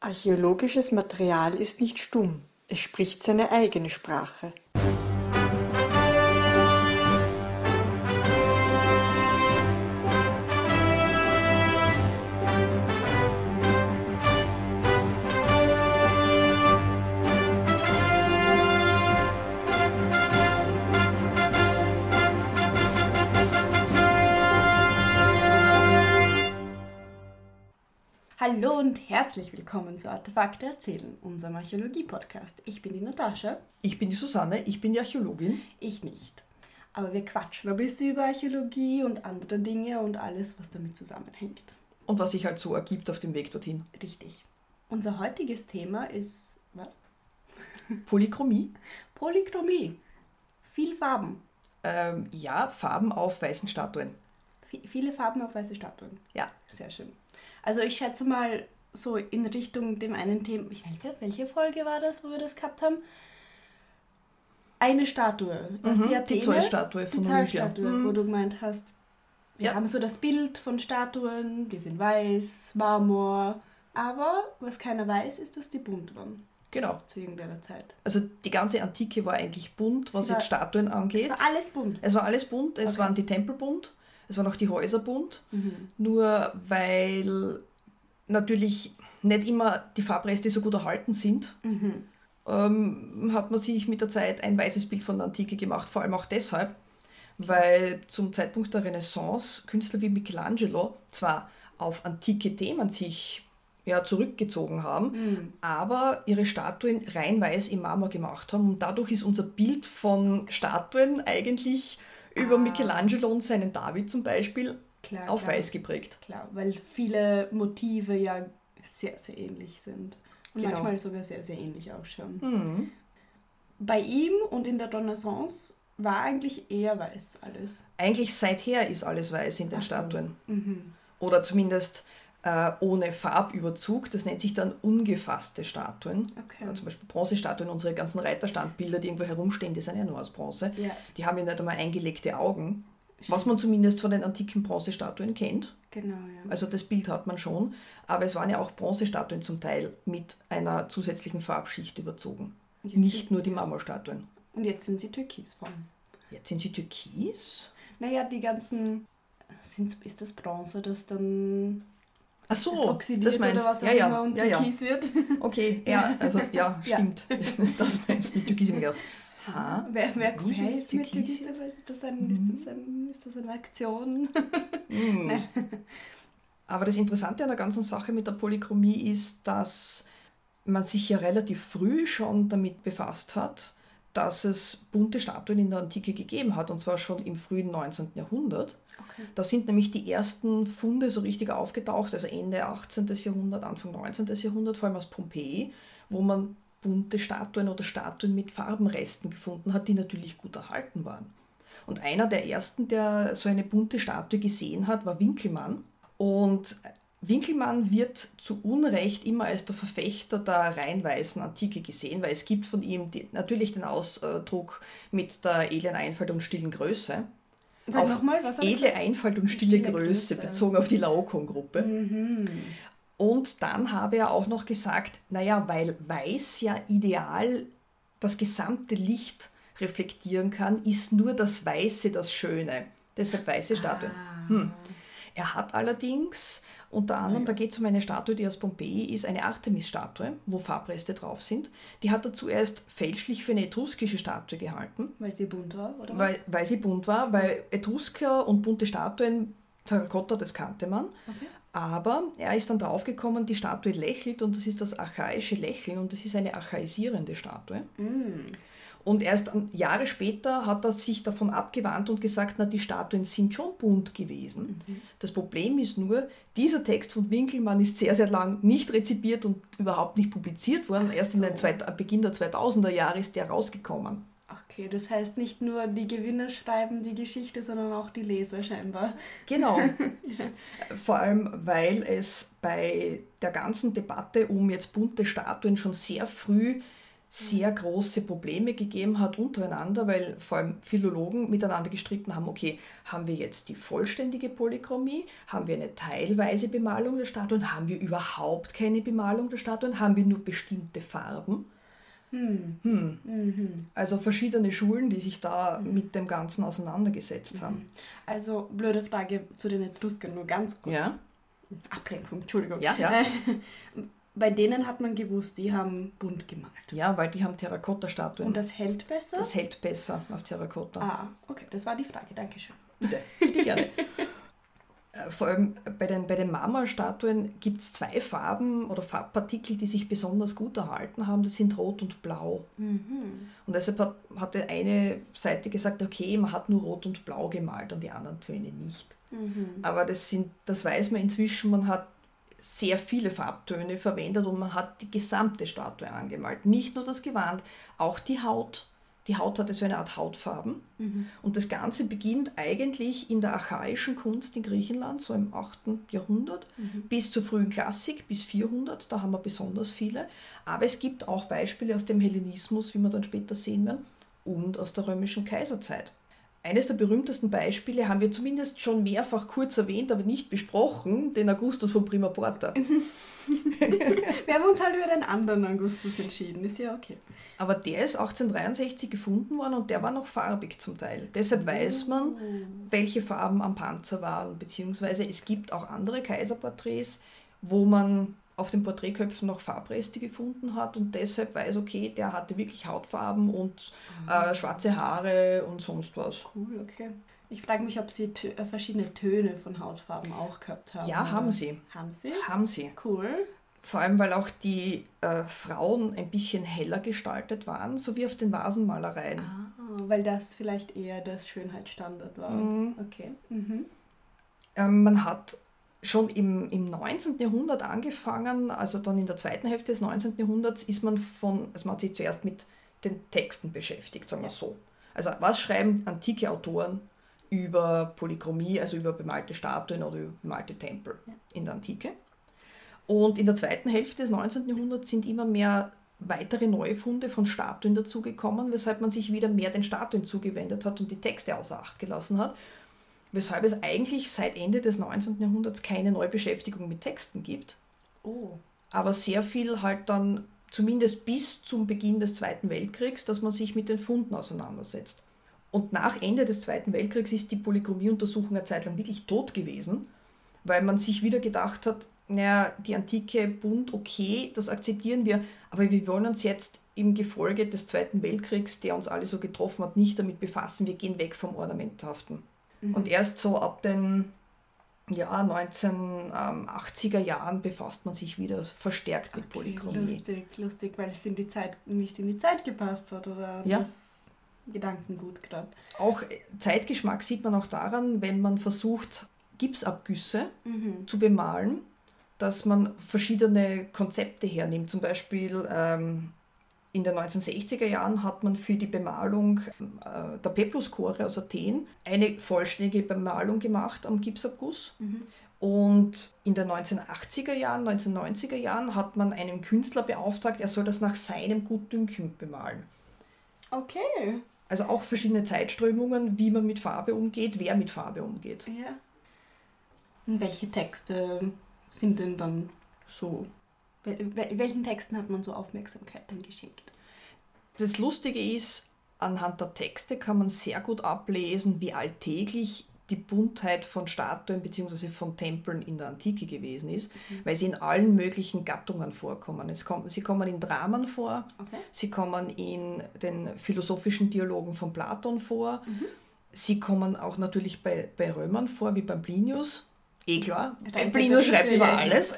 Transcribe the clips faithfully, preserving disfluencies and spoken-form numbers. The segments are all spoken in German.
Archäologisches Material ist nicht stumm, es spricht seine eigene Sprache. Hallo und herzlich willkommen zu Artefakte erzählen, unserem Archäologie-Podcast. Ich bin die Natascha. Ich bin die Susanne, ich bin die Archäologin. Ich nicht. Aber wir quatschen ein bisschen über Archäologie und andere Dinge und alles, was damit zusammenhängt. Und was sich halt so ergibt auf dem Weg dorthin. Richtig. Unser heutiges Thema ist, was? Polychromie. Polychromie. Viel Farben. Ähm, ja, Farben auf weißen Statuen. V- viele Farben auf weiße Statuen. Ja. Sehr schön. Also ich schätze mal so in Richtung dem einen Thema, ich welche, welche Folge war das, wo wir das gehabt haben? Eine Statue. Erst Mhm, die Athene, die Zollstatue von die Olympia. Zollstatue, Mhm. wo du gemeint hast, wir Ja. haben so das Bild von Statuen, die sind weiß, Marmor, aber was keiner weiß, ist, dass die bunt waren Genau. zu irgendeiner Zeit. Also die ganze Antike war eigentlich bunt, was Sie war- jetzt Statuen angeht. Es war alles bunt. Es war alles bunt, es Okay. waren die Tempel bunt, es waren auch die Häuser bunt. Mhm. Nur weil natürlich nicht immer die Farbreste so gut erhalten sind, Mhm. ähm, hat man sich mit der Zeit ein weißes Bild von der Antike gemacht. Vor allem auch deshalb, weil zum Zeitpunkt der Renaissance Künstler wie Michelangelo zwar auf antike Themen sich ja, zurückgezogen haben, Mhm. aber ihre Statuen rein weiß im Marmor gemacht haben. Und dadurch ist unser Bild von Statuen eigentlich über Ah. Michelangelo und seinen David zum Beispiel Klar, auf klar. weiß geprägt. Klar, weil viele Motive ja sehr, sehr ähnlich sind. Und Genau. manchmal sogar sehr, sehr ähnlich ausschauen. Mhm. Bei ihm und in der Renaissance war eigentlich eher weiß alles. Eigentlich seither ist alles weiß in den Ach so. Statuen. Mhm. Oder zumindest äh, ohne Farbüberzug. Das nennt sich dann ungefasste Statuen. Okay. Ja, zum Beispiel Bronzestatuen, unsere ganzen Reiterstandbilder, die irgendwo herumstehen, die sind ja nur aus Bronze. Ja, Die haben ja nicht einmal eingelegte Augen, was man zumindest von den antiken Bronzestatuen kennt. genau, ja. Also das Bild hat man schon. Aber es waren ja auch Bronzestatuen zum Teil mit einer zusätzlichen Farbschicht überzogen. Und jetzt Nicht sind- nur die Marmorstatuen. Und jetzt sind sie türkisfarben. Jetzt sind sie türkis. Naja, die ganzen... Sind's, ist das Bronze, das dann Ach so, oxidiert das meinst oder was auch ja, ja, immer und ja, ja. türkis wird? Okay, ja, also ja, Ja. stimmt. Das meinst du mit türkis. Ich hab mir gedacht, ha? Wer, wer, Wie wer ist ist mit türkis türkis? jetzt? Ist das, ein, ist, das ein, ist das eine Aktion? Mm. Nein. Aber das Interessante an der ganzen Sache mit der Polychromie ist, dass man sich ja relativ früh schon damit befasst hat, dass es bunte Statuen in der Antike gegeben hat, und zwar schon im frühen neunzehnten. Jahrhundert. Okay. Da sind nämlich die ersten Funde so richtig aufgetaucht, also Ende achtzehnten. Jahrhundert, Anfang neunzehnten. Jahrhundert, vor allem aus Pompeji, wo man bunte Statuen oder Statuen mit Farbenresten gefunden hat, die natürlich gut erhalten waren. Und einer der ersten, der so eine bunte Statue gesehen hat, war Winckelmann. Und Winckelmann wird zu Unrecht immer als der Verfechter der rein weißen Antike gesehen, weil es gibt von ihm die, natürlich den Ausdruck mit der edlen Einfalt und stillen Größe. Sag Auf nochmal, was hab ich Edle gesagt? Einfalt und stille, Stille Größe, Größe. bezogen auf die Laokoon-Gruppe. Mhm. Und dann habe er auch noch gesagt, naja, weil weiß ja ideal das gesamte Licht reflektieren kann, ist nur das Weiße das Schöne. Deshalb weiße Statuen. Ah. Hm. Er hat allerdings, unter anderem, Ja. da geht es um eine Statue, die aus Pompeji ist, eine Artemis-Statue, wo Farbreste drauf sind. Die hat er zuerst fälschlich für eine etruskische Statue gehalten, Weil sie bunt war, oder weil, was? weil sie bunt war, weil Etrusker und bunte Statuen, Terrakotta, das kannte man. Okay. Aber er ist dann draufgekommen, die Statue lächelt, und das ist das archaische Lächeln, und das ist eine archaisierende Statue. Mm. Und erst an- Jahre später hat er sich davon abgewandt und gesagt, na, die Statuen sind schon bunt gewesen. Mhm. Das Problem ist nur, dieser Text von Winckelmann ist sehr, sehr lang nicht rezipiert und überhaupt nicht publiziert worden. Ach Erst in so. den Zweit- Beginn der zweitausender Jahre ist der rausgekommen. Okay, das heißt nicht nur die Gewinner schreiben die Geschichte, sondern auch die Leser scheinbar. Genau. Vor allem, weil es bei der ganzen Debatte um jetzt bunte Statuen schon sehr früh sehr große Probleme gegeben hat untereinander, weil vor allem Philologen miteinander gestritten haben, okay, haben wir jetzt die vollständige Polychromie, haben wir eine teilweise Bemalung der Statuen, haben wir überhaupt keine Bemalung der Statuen, haben wir nur bestimmte Farben? Hm. Hm. Mhm. Also verschiedene Schulen, die sich da mit dem Ganzen auseinandergesetzt haben. Also, blöde Frage zu den Etruskern, nur ganz kurz. Ja, Ablenkung, Entschuldigung. ja, ja. Bei denen hat man gewusst, die haben bunt gemalt. Ja, weil die haben Terrakotta-Statuen. Und das hält besser? Das hält besser auf Terrakotta. Ah, okay, das war die Frage, danke schön. Bitte, bitte gerne. Äh, Vor allem bei den, bei den Marmorstatuen gibt es zwei Farben oder Farbpartikel, die sich besonders gut erhalten haben. Das sind Rot und Blau. Mhm. Und deshalb hat, hatte eine Seite gesagt, okay, man hat nur Rot und Blau gemalt und die anderen Töne nicht. Mhm. Aber das, sind, das weiß man inzwischen, man hat sehr viele Farbtöne verwendet und man hat die gesamte Statue angemalt. Nicht nur das Gewand, auch die Haut. Die Haut hatte so eine Art Hautfarben. Mhm. Und das Ganze beginnt eigentlich in der archaischen Kunst in Griechenland, so im achten Jahrhundert, Mhm. bis zur frühen Klassik, bis vierhundert, da haben wir besonders viele. Aber es gibt auch Beispiele aus dem Hellenismus, wie wir dann später sehen werden, und aus der römischen Kaiserzeit. Eines der berühmtesten Beispiele haben wir zumindest schon mehrfach kurz erwähnt, aber nicht besprochen, den Augustus von Prima Porta. Wir haben uns halt über den anderen Augustus entschieden, ist ja okay. Aber der ist achtzehnhundertdreiundsechzig gefunden worden und der war noch farbig zum Teil. Deshalb weiß man, welche Farben am Panzer waren, beziehungsweise es gibt auch andere Kaiserporträts, wo man auf den Porträtköpfen noch Farbreste gefunden hat und deshalb weiß, okay, der hatte wirklich Hautfarben und äh, schwarze Haare und sonst was. Cool, okay. Ich frage mich, ob sie tö- äh, verschiedene Töne von Hautfarben auch gehabt haben. Ja, oder? haben sie. Haben sie? Haben sie. Cool. Vor allem, weil auch die äh, Frauen ein bisschen heller gestaltet waren, so wie auf den Vasenmalereien. Ah, weil das vielleicht eher das Schönheitsstandard war. Mhm. Okay. Mhm. Ähm, man hat schon im, im neunzehnten Jahrhundert angefangen, also dann in der zweiten Hälfte des neunzehnten Jahrhunderts, ist man von, also man hat sich zuerst mit den Texten beschäftigt, sagen wir so. Also was schreiben antike Autoren über Polychromie, also über bemalte Statuen oder über bemalte Tempel Ja. in der Antike. Und in der zweiten Hälfte des neunzehnten Jahrhunderts sind immer mehr weitere Neufunde von Statuen dazugekommen, weshalb man sich wieder mehr den Statuen zugewendet hat und die Texte außer Acht gelassen hat. Weshalb es eigentlich seit Ende des neunzehnten Jahrhunderts keine Neubeschäftigung mit Texten gibt, Oh. aber sehr viel halt dann, zumindest bis zum Beginn des Zweiten Weltkriegs, dass man sich mit den Funden auseinandersetzt. Und nach Ende des Zweiten Weltkriegs ist die Polychromie-Untersuchung eine Zeit lang wirklich tot gewesen, weil man sich wieder gedacht hat, naja, die Antike bunt, okay, das akzeptieren wir, aber wir wollen uns jetzt im Gefolge des Zweiten Weltkriegs, der uns alle so getroffen hat, nicht damit befassen, wir gehen weg vom Ornamenthaften. Mhm. Und erst so ab den ja, neunzehnhundertachtziger Jahren befasst man sich wieder verstärkt mit Polychromie. Lustig, lustig, weil es in die Zeit, nicht in die Zeit gepasst hat oder Ja. das Gedankengut gerade. Auch äh, Zeitgeschmack sieht man auch daran, wenn man versucht, Gipsabgüsse Mhm. zu bemalen, dass man verschiedene Konzepte hernimmt. Zum Beispiel ähm, in den neunzehnhundertsechziger Jahren hat man für die Bemalung äh, der Pepluschore aus Athen eine vollständige Bemalung gemacht am Gipsabguss. Mhm. Und in den neunzehnhundertachtziger Jahren, neunzehnhundertneunziger Jahren hat man einen Künstler beauftragt, er soll das nach seinem Gutdünken bemalen. Okay. Also auch verschiedene Zeitströmungen, wie man mit Farbe umgeht, wer mit Farbe umgeht. Ja. Und welche Texte sind denn dann so? wel- wel- Welchen Texten hat man so Aufmerksamkeit dann geschenkt? Das Lustige ist, anhand der Texte kann man sehr gut ablesen, wie alltäglich die Buntheit von Statuen bzw. von Tempeln in der Antike gewesen ist, weil sie in allen möglichen Gattungen vorkommen. Es kommt, sie kommen in Dramen vor, Okay. sie kommen in den philosophischen Dialogen von Platon vor, sie kommen auch natürlich bei, bei Römern vor, wie beim Plinius. Eh klar, Reise- Plinius schreibt Berichte, über ja. alles.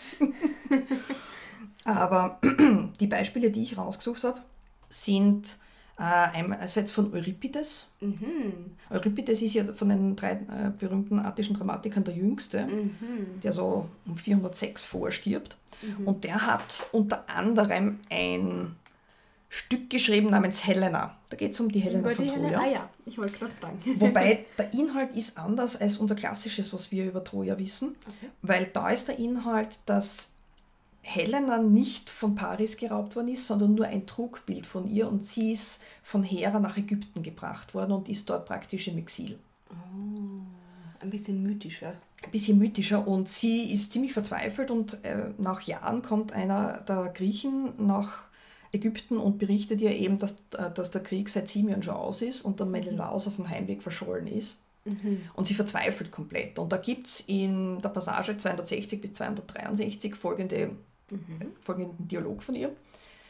Aber die Beispiele, die ich rausgesucht habe, sind äh, einerseits von Euripides. Mhm. Euripides ist ja von den drei äh, berühmten attischen Dramatikern der jüngste, Mhm. der so um vierhundertsechs vorstirbt. Mhm. Und der hat unter anderem ein Stück geschrieben namens Helena. Da geht es um die Helena Über von die Helle- Troja. Ah ja, ich wollte gerade fragen. Wobei der Inhalt ist anders als unser klassisches, was wir über Troja wissen, Okay. weil da ist der Inhalt, dass Helena nicht von Paris geraubt worden ist, sondern nur ein Trugbild von ihr und sie ist von Hera nach Ägypten gebracht worden und ist dort praktisch im Exil. Oh, ein bisschen mythischer. Ein bisschen mythischer und sie ist ziemlich verzweifelt und äh, nach Jahren kommt einer der Griechen nach Ägypten und berichtet ihr eben, dass, äh, dass der Krieg seit sieben Jahren schon aus ist und der Menelaos auf dem Heimweg verschollen ist. Mhm. Und sie verzweifelt komplett. Und da gibt es in der Passage zweihundertsechzig bis zweihundertdreiundsechzig folgende, Mhm. folgenden Dialog von ihr.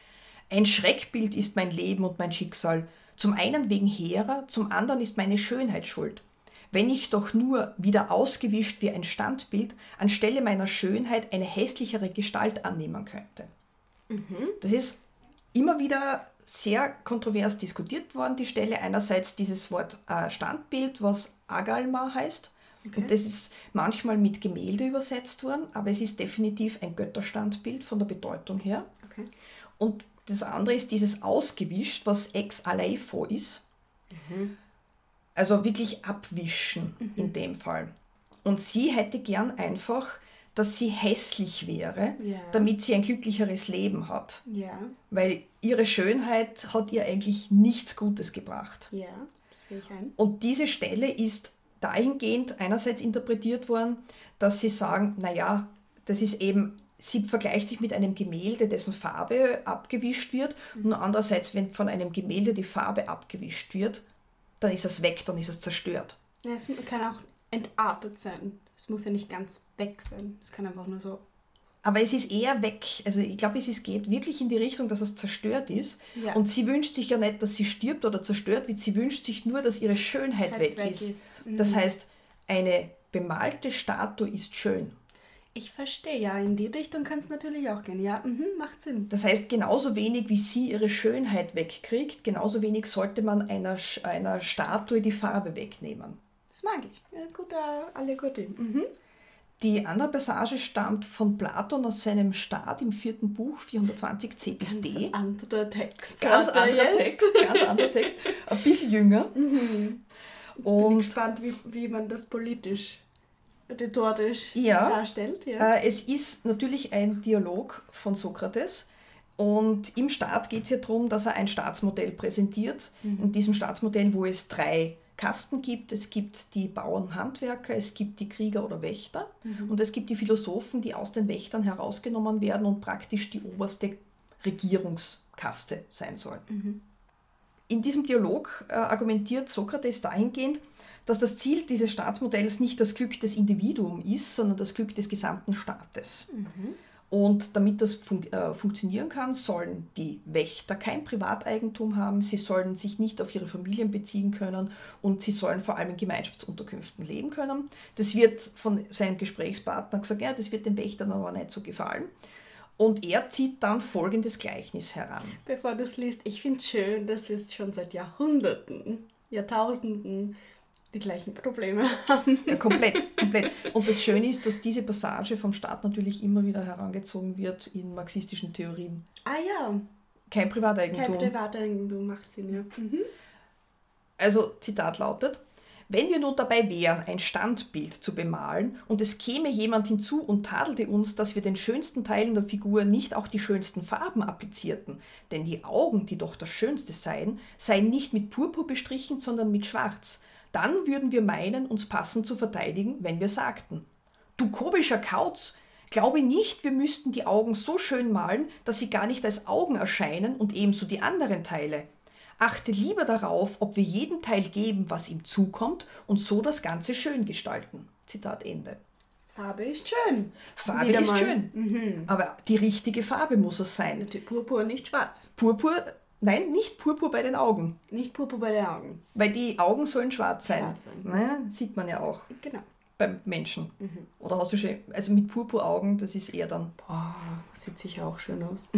Ein Schreckbild ist mein Leben und mein Schicksal. Zum einen wegen Hera, zum anderen ist meine Schönheit schuld. Wenn ich doch nur wieder ausgewischt wie ein Standbild anstelle meiner Schönheit eine hässlichere Gestalt annehmen könnte. Mhm. Das ist immer wieder sehr kontrovers diskutiert worden, die Stelle. Einerseits dieses Wort äh, Standbild, was Agalma heißt. Okay. Und das ist manchmal mit Gemälde übersetzt worden, aber es ist definitiv ein Götterstandbild von der Bedeutung her. Okay. Und das andere ist dieses Ausgewischt, was ex aleipho ist. Mhm. Also wirklich abwischen Mhm. in dem Fall. Und sie hätte gern einfach, dass sie hässlich wäre, Ja. damit sie ein glücklicheres Leben hat. Ja, Weil ihre Schönheit hat ihr eigentlich nichts Gutes gebracht. ja, das sehe ich ein. Und diese Stelle ist dahingehend einerseits interpretiert worden, dass sie sagen, naja, das ist eben, sie vergleicht sich mit einem Gemälde, dessen Farbe abgewischt wird. Und andererseits, wenn von einem Gemälde die Farbe abgewischt wird, dann ist es weg, dann ist es zerstört. Ja, es kann auch entartet sein. Es muss ja nicht ganz weg sein. Es kann einfach nur so... Aber es ist eher weg. Also ich glaube, es ist, geht wirklich in die Richtung, dass es zerstört ist. Ja. Und sie wünscht sich ja nicht, dass sie stirbt oder zerstört wird. Sie wünscht sich nur, dass ihre Schönheit Halt weg, weg ist. ist. Mhm. Das heißt, eine bemalte Statue ist schön. Ich verstehe, ja, in die Richtung kann es natürlich auch gehen. Ja, mhm, macht Sinn. Das heißt, genauso wenig wie sie ihre Schönheit wegkriegt, genauso wenig sollte man einer, Sch- einer Statue die Farbe wegnehmen. Das mag ich. Ja, guter Allegorie. Mhm. Die andere Passage stammt von Platon aus seinem Staat im vierten Buch, vierhundertzwanzig c bis Ganz d. anderer Text. Ganz Warte, anderer jetzt. Text, ganz anderer Text, ein bisschen jünger. Mhm. Jetzt bin ich Und gespannt, wie, wie man das politisch, rhetorisch Ja. darstellt. Ja. äh, es ist natürlich ein Dialog von Sokrates. Und im Staat geht es ja darum, dass er ein Staatsmodell präsentiert. Mhm. In diesem Staatsmodell, wo es drei Kasten gibt. Es gibt die Bauern-Handwerker, es gibt die Krieger oder Wächter Mhm. und es gibt die Philosophen, die aus den Wächtern herausgenommen werden und praktisch die oberste Regierungskaste sein sollen. Mhm. In diesem Dialog äh, argumentiert Sokrates dahingehend, dass das Ziel dieses Staatsmodells nicht das Glück des Individuums ist, sondern das Glück des gesamten Staates. Mhm. Und damit das fun- äh, funktionieren kann, sollen die Wächter kein Privateigentum haben, sie sollen sich nicht auf ihre Familien beziehen können und sie sollen vor allem in Gemeinschaftsunterkünften leben können. Das wird von seinem Gesprächspartner gesagt, ja, das wird den Wächtern aber nicht so gefallen. Und er zieht dann folgendes Gleichnis heran. Bevor du es liest, ich finde es schön, dass wir schon seit Jahrhunderten, Jahrtausenden die gleichen Probleme haben. Ja, komplett, komplett. Und das Schöne ist, dass diese Passage vom Staat natürlich immer wieder herangezogen wird in marxistischen Theorien. Ah ja, Kein Privateigentum. kein Privateigentum macht Sinn, ja. Mhm. Also, Zitat lautet, wenn wir nun dabei wären, ein Standbild zu bemalen und es käme jemand hinzu und tadelte uns, dass wir den schönsten Teilen der Figur nicht auch die schönsten Farben applizierten, denn die Augen, die doch das Schönste seien, seien nicht mit Purpur bestrichen, sondern mit Schwarz, dann würden wir meinen, uns passend zu verteidigen, wenn wir sagten, du komischer Kauz, glaube nicht, wir müssten die Augen so schön malen, dass sie gar nicht als Augen erscheinen und ebenso die anderen Teile. Achte lieber darauf, ob wir jedem Teil geben, was ihm zukommt und so das Ganze schön gestalten. Zitat Ende. Farbe ist schön. Farbe Wieder ist mal. schön, Mhm. aber die richtige Farbe muss es sein. Natürlich Purpur, nicht schwarz. Purpur, nein, nicht Purpur bei den Augen, Nicht Purpur bei den Augen. weil die Augen sollen schwarz sein. Schwarz sein. Ne? Sieht man ja auch Genau. beim Menschen. Mhm. Oder hast du schon, also mit Purpuraugen, das ist eher dann, Boah, sieht sicher auch schön aus.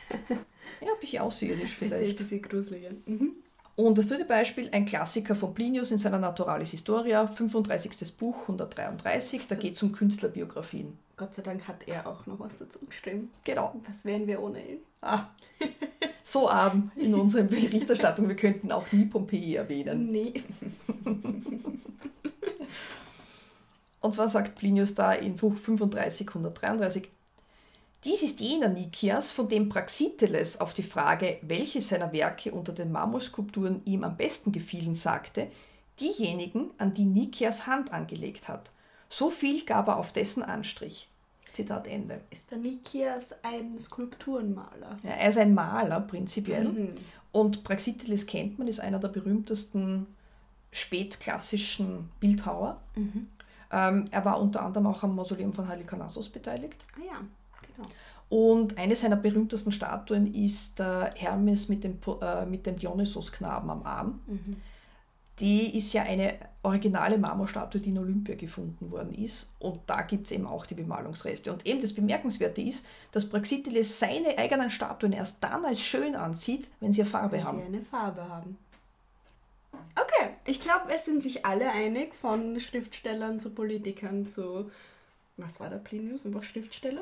ja, ein bisschen außerirdisch Bisschen, vielleicht. bisschen gruseliger. Mhm. Und das dritte Beispiel, ein Klassiker von Plinius in seiner Naturalis Historia, fünfunddreißigstes Buch, hundertdreiunddreißig, da geht es um Künstlerbiografien. Gott sei Dank hat er auch noch was dazu geschrieben. Genau. Was wären wir ohne ihn? Ah, so arm in unserer Berichterstattung, wir könnten auch nie Pompeji erwähnen. Nee. Und zwar sagt Plinius da in Buch fünfunddreißig, hundertdreiunddreißig, Dies ist jener Nikias, von dem Praxiteles auf die Frage, welche seiner Werke unter den Marmorskulpturen ihm am besten gefielen, sagte, diejenigen, an die Nikias Hand angelegt hat. So viel gab er auf dessen Anstrich. Zitat Ende. Ist der Nikias ein Skulpturenmaler? Ja, er ist ein Maler prinzipiell. Mhm. Und Praxiteles kennt man, ist einer der berühmtesten spätklassischen Bildhauer. Mhm. Ähm, er war unter anderem auch am Mausoleum von Halikarnassos beteiligt. Ah ja, genau. Und eine seiner berühmtesten Statuen ist der Hermes mit dem, äh, mit dem Dionysos-Knaben am Arm. Mhm. Die ist ja eine originale Marmorstatue, die in Olympia gefunden worden ist. Und da gibt es eben auch die Bemalungsreste. Und eben das Bemerkenswerte ist, dass Praxiteles seine eigenen Statuen erst dann als schön ansieht, wenn sie eine Farbe Wenn haben. sie eine Farbe haben. Okay, ich glaube, es sind sich alle einig, von Schriftstellern zu Politikern zu... Was war der Plinius? Einfach Schriftsteller?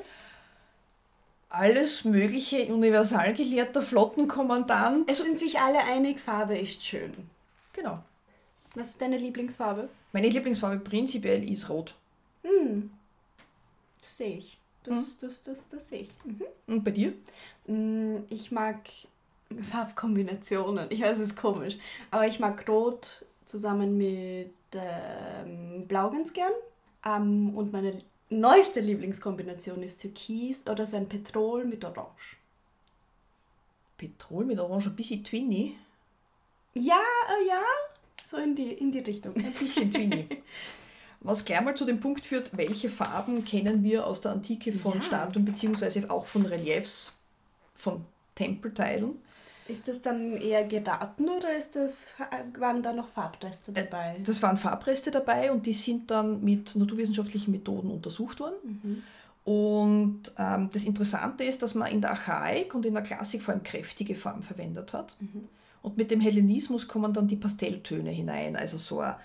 Alles mögliche, Universalgelehrter, Flottenkommandant. Es sind sich alle einig, Farbe ist schön. Genau. Was ist deine Lieblingsfarbe? Meine Lieblingsfarbe prinzipiell ist rot. Hm. Das sehe ich. Das, Hm. das, das, das sehe ich. Mhm. Und bei dir? Mm, Ich mag Farbkombinationen. Ich weiß, es ist komisch. Aber ich mag Rot zusammen mit ähm, Blau ganz gern. Ähm, und meine neueste Lieblingskombination ist Türkis oder so ein Petrol mit Orange. Petrol mit Orange, ein bisschen Twinny. Ja, äh, ja. So in die, in die Richtung. Ein bisschen Twinny. Was gleich mal zu dem Punkt führt, welche Farben kennen wir aus der Antike von Ja. Statuen beziehungsweise auch von Reliefs, von Tempelteilen. Ist das dann eher geraten oder ist das, waren da noch Farbreste dabei? Das waren Farbreste dabei und die sind dann mit naturwissenschaftlichen Methoden untersucht worden. Mhm. Und ähm, das Interessante ist, dass man in der Archaik und in der Klassik vor allem kräftige Farben verwendet hat. Mhm. Und mit dem Hellenismus kommen dann die Pastelltöne hinein, also so ein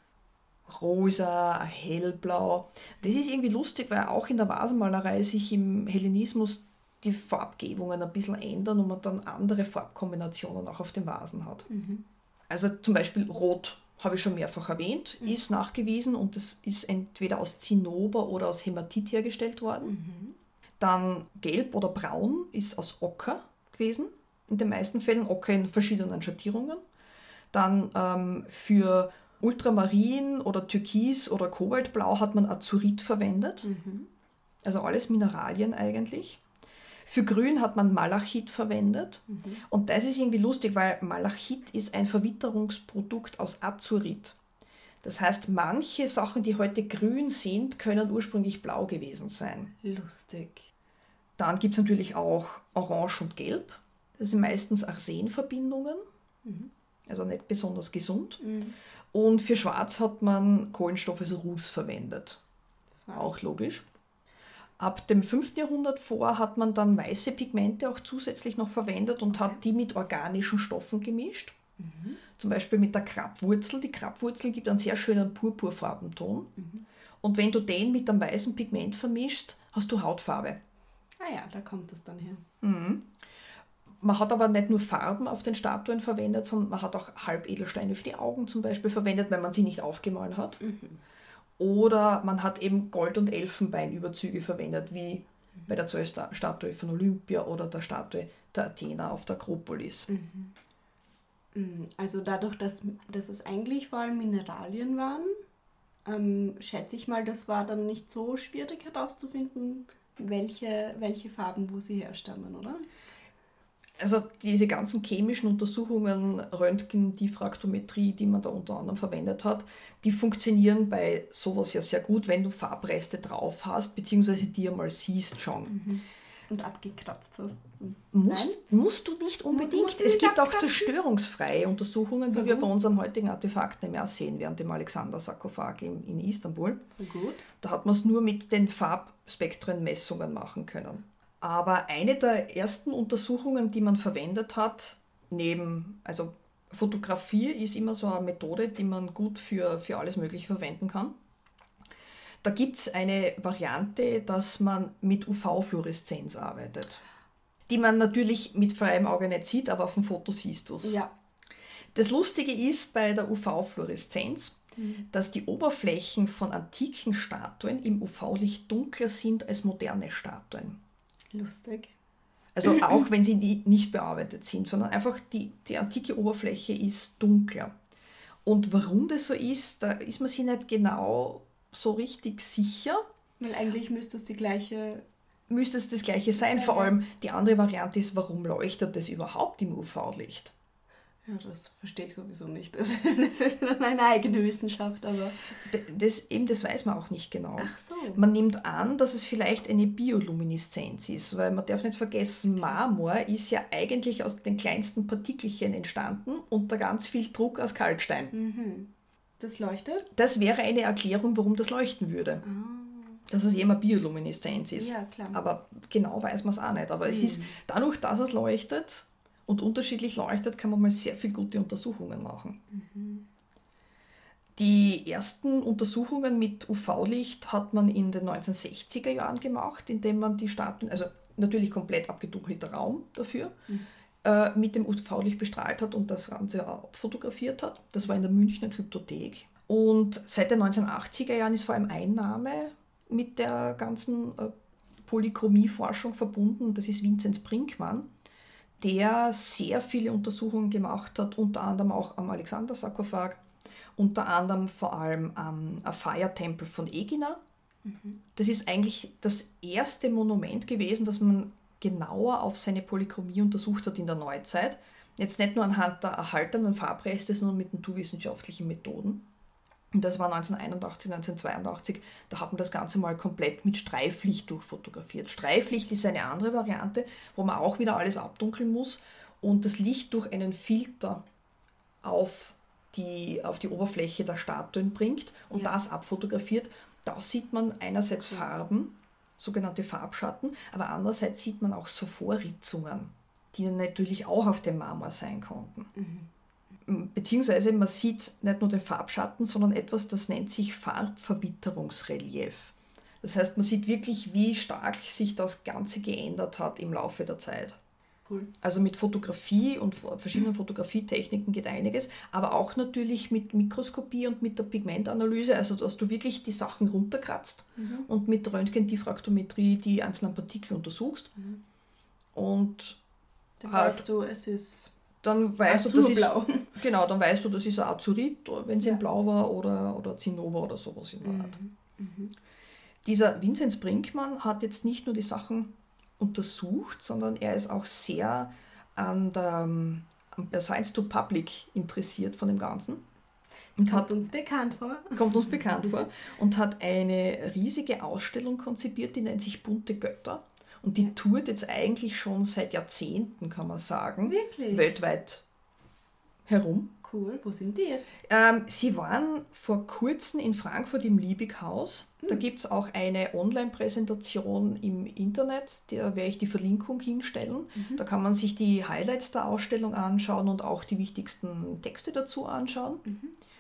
rosa, ein hellblau. Das ist irgendwie lustig, weil auch in der Vasenmalerei sich im Hellenismus die Farbgebungen ein bisschen ändern und man dann andere Farbkombinationen auch auf den Vasen hat. Mhm. Also zum Beispiel Rot, habe ich schon mehrfach erwähnt, Mhm. ist nachgewiesen und das ist entweder aus Zinnober oder aus Hämatit hergestellt worden. Mhm. Dann Gelb oder Braun ist aus Ocker gewesen, in den meisten Fällen Ocker in verschiedenen Schattierungen. Dann ähm, für Ultramarin oder Türkis oder Kobaltblau hat man Azurit verwendet, Mhm. also alles Mineralien eigentlich. Für Grün hat man Malachit verwendet. Mhm. Und das ist irgendwie lustig, weil Malachit ist ein Verwitterungsprodukt aus Azurit. Das heißt, manche Sachen, die heute grün sind, können ursprünglich blau gewesen sein. Lustig. Dann gibt es natürlich auch Orange und Gelb. Das sind meistens Arsenverbindungen, Mhm. also nicht besonders gesund. Mhm. Und für Schwarz hat man Kohlenstoff, also Ruß, verwendet. Das war Auch logisch. Ab dem fünften Jahrhundert vor hat man dann weiße Pigmente auch zusätzlich noch verwendet und hat die mit organischen Stoffen gemischt. Mhm. Zum Beispiel mit der Krabwurzel. Die Krabwurzel gibt einen sehr schönen Purpurfarbenton. Mhm. Und wenn du den mit einem weißen Pigment vermischst, hast du Hautfarbe. Ah ja, da kommt es dann her. Mhm. Man hat aber nicht nur Farben auf den Statuen verwendet, sondern man hat auch Halbedelsteine für die Augen zum Beispiel verwendet, weil man sie nicht aufgemalt hat. Mhm. Oder man hat eben Gold- und Elfenbeinüberzüge verwendet, wie bei der Zeus-Statue von Olympia oder der Statue der Athena auf der Akropolis. Mhm. Mhm. Also dadurch, dass, dass es eigentlich vor allem Mineralien waren, ähm, schätze ich mal, das war dann nicht so schwierig herauszufinden, welche, welche Farben wo sie herstammen, oder? Also diese ganzen chemischen Untersuchungen, Röntgen, Diffraktometrie, die man da unter anderem verwendet hat, die funktionieren bei sowas ja sehr gut, wenn du Farbreste drauf hast, beziehungsweise die einmal siehst schon. Mhm. Und abgekratzt hast. Musst, musst du nicht unbedingt. musst du Es nicht gibt auch abkratzen. zerstörungsfreie Untersuchungen, wie Warum? wir bei unseren heutigen Artefakten im Jahr sehen, während dem Alexander-Sarkophag in, in Istanbul. Gut. Da hat man es nur mit den Farbspektrenmessungen machen können. Aber eine der ersten Untersuchungen, die man verwendet hat, neben, also Fotografie ist immer so eine Methode, die man gut für, für alles Mögliche verwenden kann. Da gibt es eine Variante, dass man mit U V-Fluoreszenz arbeitet, die man natürlich mit freiem Auge nicht sieht, aber auf dem Foto siehst du es. Ja. Das Lustige ist bei der U V-Fluoreszenz, Mhm. dass die Oberflächen von antiken Statuen im U V-Licht dunkler sind als moderne Statuen. Lustig. Also auch wenn sie die nicht bearbeitet sind, sondern einfach die, die antike Oberfläche ist dunkler. Und warum das so ist, da ist man sich nicht genau so richtig sicher. Weil eigentlich müsste es die gleiche... Müsste es das gleiche sein. Vor allem die andere Variante ist, warum leuchtet das überhaupt im U V-Licht? Ja, das verstehe ich sowieso nicht. Das, das ist dann eine eigene Wissenschaft, aber... Das, eben das weiß man auch nicht genau. Ach so. Man nimmt an, dass es vielleicht eine Biolumineszenz ist, weil man darf nicht vergessen, Marmor ist ja eigentlich aus den kleinsten Partikelchen entstanden unter ganz viel Druck aus Kalkstein. Mhm. Das leuchtet? Das wäre eine Erklärung, warum das leuchten würde. Ah. Dass es immer Biolumineszenz ist. Ja, klar. Aber genau weiß man es auch nicht. Aber mhm. es ist dadurch, dass es leuchtet und unterschiedlich leuchtet, kann man mal sehr viel gute Untersuchungen machen. Mhm. Die ersten Untersuchungen mit U V-Licht hat man in den neunzehnhundertsechziger Jahren gemacht, indem man die Statuen, also natürlich komplett abgedunkelter Raum dafür, mhm. äh, mit dem U V-Licht bestrahlt hat und das Ganze abfotografiert hat. Das war in der Münchner Glyptothek. Und seit den neunzehnhundertachtziger Jahren ist vor allem ein Name mit der ganzen äh, Polychromie-Forschung verbunden. Das ist Vinzenz Brinkmann, der sehr viele Untersuchungen gemacht hat, unter anderem auch am Alexander-Sarkophag, unter anderem vor allem am Fire-Tempel von Egina. Mhm. Das ist eigentlich das erste Monument gewesen, das man genauer auf seine Polychromie untersucht hat in der Neuzeit. Jetzt nicht nur anhand der erhaltenen Farbreste, sondern mit naturwissenschaftlichen Methoden. Und das war neunzehnhunderteinundachtzig, neunzehnhundertzweiundachtzig, da hat man das Ganze mal komplett mit Streiflicht durchfotografiert. Streiflicht ist eine andere Variante, wo man auch wieder alles abdunkeln muss und das Licht durch einen Filter auf die, auf die Oberfläche der Statuen bringt und ja. das abfotografiert. Da sieht man einerseits Farben, sogenannte Farbschatten, aber andererseits sieht man auch so Vorritzungen, die dann natürlich auch auf dem Marmor sein konnten. Mhm. Beziehungsweise man sieht nicht nur den Farbschatten, sondern etwas, das nennt sich Farbverwitterungsrelief. Das heißt, man sieht wirklich, wie stark sich das Ganze geändert hat im Laufe der Zeit. Cool. Also mit Fotografie und verschiedenen Fotografietechniken geht einiges, aber auch natürlich mit Mikroskopie und mit der Pigmentanalyse, also dass du wirklich die Sachen runterkratzt mhm. und mit Röntgendiffraktometrie die einzelnen Partikel untersuchst. Mhm. Und dann halt weißt du, es ist... Dann weißt du, das ist, genau, dann weißt du, das ist ein Azurit, wenn es ja. in Blau war, oder, oder Zinnober oder sowas in der Art. Mhm. Mhm. Dieser Vinzenz Brinkmann hat jetzt nicht nur die Sachen untersucht, sondern er ist auch sehr an der, an der Science to Public interessiert von dem Ganzen. Und kommt hat, uns bekannt vor. Kommt uns bekannt vor. Und hat eine riesige Ausstellung konzipiert, die nennt sich Bunte Götter. Und die tourt jetzt eigentlich schon seit Jahrzehnten, kann man sagen, Wirklich? weltweit herum. Cool, wo sind die jetzt? Ähm, sie waren vor kurzem in Frankfurt im Liebighaus. Hm. Da gibt es auch eine Online-Präsentation im Internet, da werde ich die Verlinkung hinstellen. Mhm. Da kann man sich die Highlights der Ausstellung anschauen und auch die wichtigsten Texte dazu anschauen. Mhm.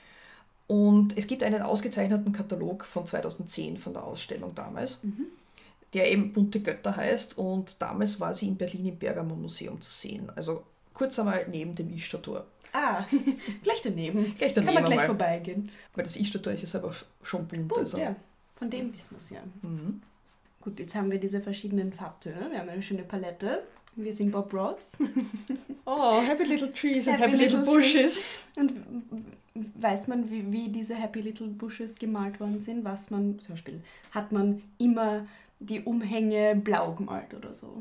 Und es gibt einen ausgezeichneten Katalog von zweitausendzehn von der Ausstellung damals. Mhm. Der eben Bunte Götter heißt, und damals war sie in Berlin im Pergamon-Museum zu sehen. Also kurz einmal neben dem Ischtar-Tor. Ah, gleich daneben. Gleich daneben. Kann man gleich mal. vorbeigehen. Weil das Ischtar-Tor ist ja selber schon bunt. Bunt, also. ja. Von dem wissen wir es ja. Mhm. Gut, jetzt haben wir diese verschiedenen Farbtöne. Wir haben eine schöne Palette. Wir sind Bob Ross. Oh, Happy Little Trees and Happy, happy Little, little Bushes. Und weiß man, wie, wie diese Happy Little Bushes gemalt worden sind? Was man, zum Beispiel, hat man immer die Umhänge blau gemalt oder so?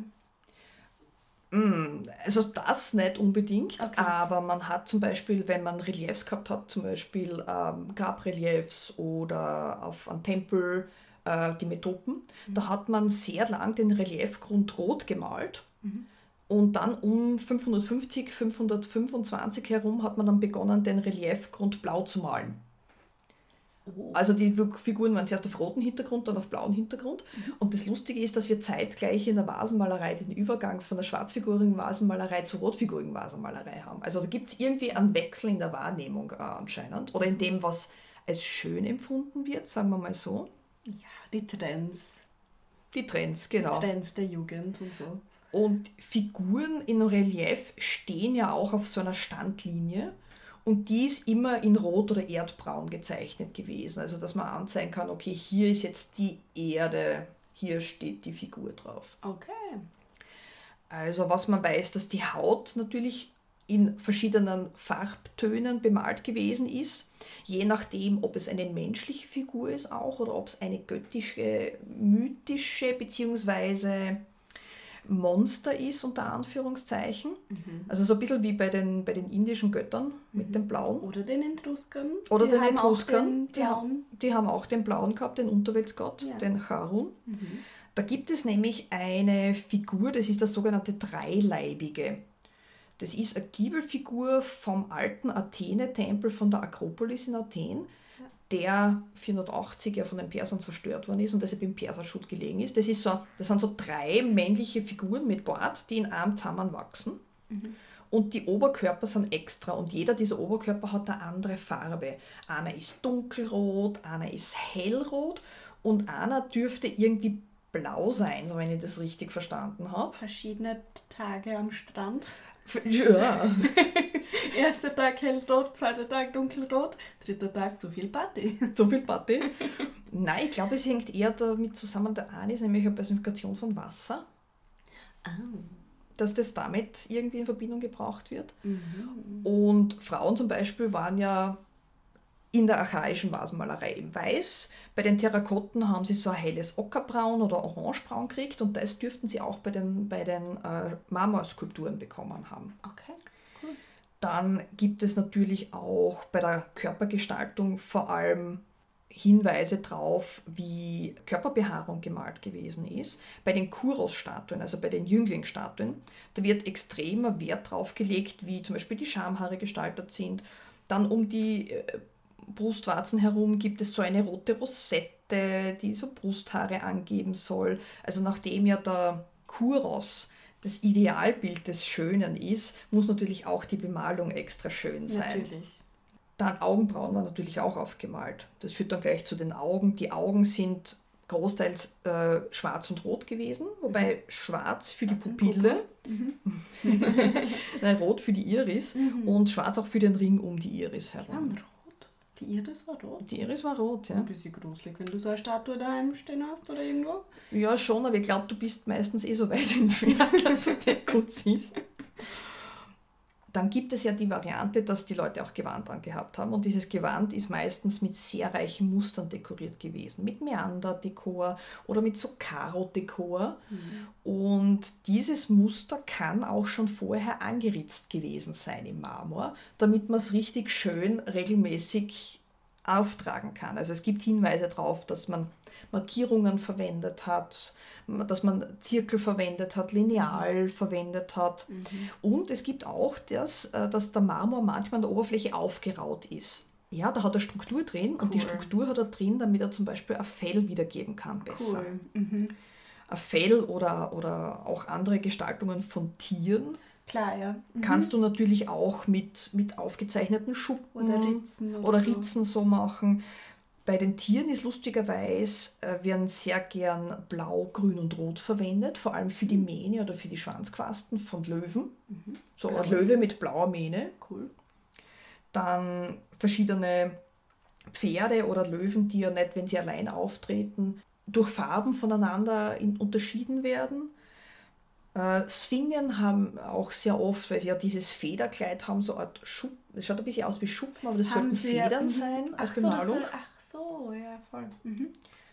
Also das nicht unbedingt, okay. aber man hat zum Beispiel, wenn man Reliefs gehabt hat, zum Beispiel ähm, Grabreliefs oder auf einem Tempel, äh, die Metopen, mhm. da hat man sehr lang den Reliefgrund rot gemalt. Mhm. Und dann um fünfhundertfünfzig, fünfhundertfünfundzwanzig herum hat man dann begonnen, den Reliefgrund blau zu malen. Oh. Also die Figuren waren zuerst auf roten Hintergrund, dann auf blauen Hintergrund. Mhm. Und das Lustige ist, dass wir zeitgleich in der Vasenmalerei den Übergang von der schwarzfigurigen Vasenmalerei zur rotfigurigen Vasenmalerei haben. Also da gibt es irgendwie einen Wechsel in der Wahrnehmung äh, anscheinend. Oder in dem, was als schön empfunden wird, sagen wir mal so. Ja, die Trends. Die Trends, genau. Die Trends der Jugend und so. Und Figuren in Relief stehen ja auch auf so einer Standlinie. Und die ist immer in Rot oder Erdbraun gezeichnet gewesen. Also dass man anzeigen kann, okay, hier ist jetzt die Erde hier steht die Figur drauf. Okay. Also was man weiß, dass die Haut natürlich in verschiedenen Farbtönen bemalt gewesen ist, je nachdem, ob es eine menschliche Figur ist auch oder ob es eine göttische, mythische bzw. Monster ist, unter Anführungszeichen. Mhm. Also so ein bisschen wie bei den, bei den indischen Göttern mit mhm. dem Blauen. Oder den Etruskern. Oder die den Etruskern. Die, haben, die haben auch den Blauen gehabt, den Unterweltsgott, ja. den Charun. Mhm. Da gibt es nämlich eine Figur, das ist das sogenannte Dreileibige. Das ist eine Giebelfigur vom alten Athene-Tempel von der Akropolis in Athen, ja. der vierhundertachtzig ja von den Persern zerstört worden ist und deshalb im Perserschutt gelegen ist. Das, ist so, das sind so drei männliche Figuren mit Bart, die in einem zusammenwachsen. Mhm. Und die Oberkörper sind extra und jeder dieser Oberkörper hat eine andere Farbe. Einer ist dunkelrot, einer ist hellrot und einer dürfte irgendwie blau sein, so wenn ich das richtig verstanden habe. Verschiedene Tage am Strand. Ja. Erster Tag hellrot, zweiter Tag dunkelrot, dritter Tag zu viel Party. Zu viel Party? Nein, ich glaube, es hängt eher damit zusammen, der eine ist nämlich eine Personifikation von Wasser. Ah. Dass das damit irgendwie in Verbindung gebracht wird. Mhm. Und Frauen zum Beispiel waren ja in der archaischen Vasenmalerei weiß. Bei den Terrakotten haben sie so ein helles Ockerbraun oder Orangebraun gekriegt und das dürften sie auch bei den, bei den äh, Marmorskulpturen bekommen haben. Okay, cool. Dann gibt es natürlich auch bei der Körpergestaltung vor allem Hinweise drauf, wie Körperbehaarung gemalt gewesen ist. Bei den Kuros-Statuen, also bei den Jünglingsstatuen, da wird extremer Wert drauf gelegt, wie zum Beispiel die Schamhaare gestaltet sind. Dann um die äh, Brustwarzen herum gibt es so eine rote Rosette, die so Brusthaare angeben soll. Also nachdem ja der Kuros das Idealbild des Schönen ist, muss natürlich auch die Bemalung extra schön sein. Natürlich. Dann Augenbrauen waren natürlich auch aufgemalt. Das führt dann gleich zu den Augen. Die Augen sind großteils äh, schwarz und rot gewesen, wobei schwarz für schwarz die Pupille, mhm. Nein, rot für die Iris mhm. und schwarz auch für den Ring um die Iris herum. Rot? Die Iris war rot? Die Iris war rot, ja. Das ist ein bisschen gruselig, wenn du so eine Statue daheim stehen hast oder irgendwo. Ja, schon, aber ich glaube, du bist meistens eh so weit entfernt, dass du es nicht gut siehst. Dann gibt es ja die Variante, dass die Leute auch Gewand angehabt haben und dieses Gewand ist meistens mit sehr reichen Mustern dekoriert gewesen, mit Meander-Dekor oder mit so Karo-Dekor mhm. und dieses Muster kann auch schon vorher angeritzt gewesen sein im Marmor, damit man es richtig schön regelmäßig auftragen kann. Also es gibt Hinweise darauf, dass man Markierungen verwendet hat, dass man Zirkel verwendet hat, Lineal verwendet hat. Mhm. Und es gibt auch das, dass der Marmor manchmal an der Oberfläche aufgeraut ist. Ja, da hat er Struktur drin cool. und die Struktur hat er drin, damit er zum Beispiel ein Fell wiedergeben kann besser. Cool. Mhm. Ein Fell oder, oder auch andere Gestaltungen von Tieren. Klar, ja. Mhm. Kannst du natürlich auch mit, mit aufgezeichneten Schuppen oder Ritzen, oder oder so. Ritzen so machen. Bei den Tieren ist lustigerweise, äh, werden sehr gern Blau, Grün und Rot verwendet, vor allem für die Mähne oder für die Schwanzquasten von Löwen. Mhm. So Blau. Ein Löwe mit blauer Mähne. Cool. Dann verschiedene Pferde oder Löwen, die ja nicht, wenn sie allein auftreten, durch Farben voneinander in, unterschieden werden. Äh, Sphingen haben auch sehr oft, weil sie ja dieses Federkleid haben, so eine Art Schuppen. Das schaut ein bisschen aus wie Schuppen, aber das haben sollten sie Federn ja, sein als ach so, Bemalung. Soll, ach so, ja, voll. Mhm.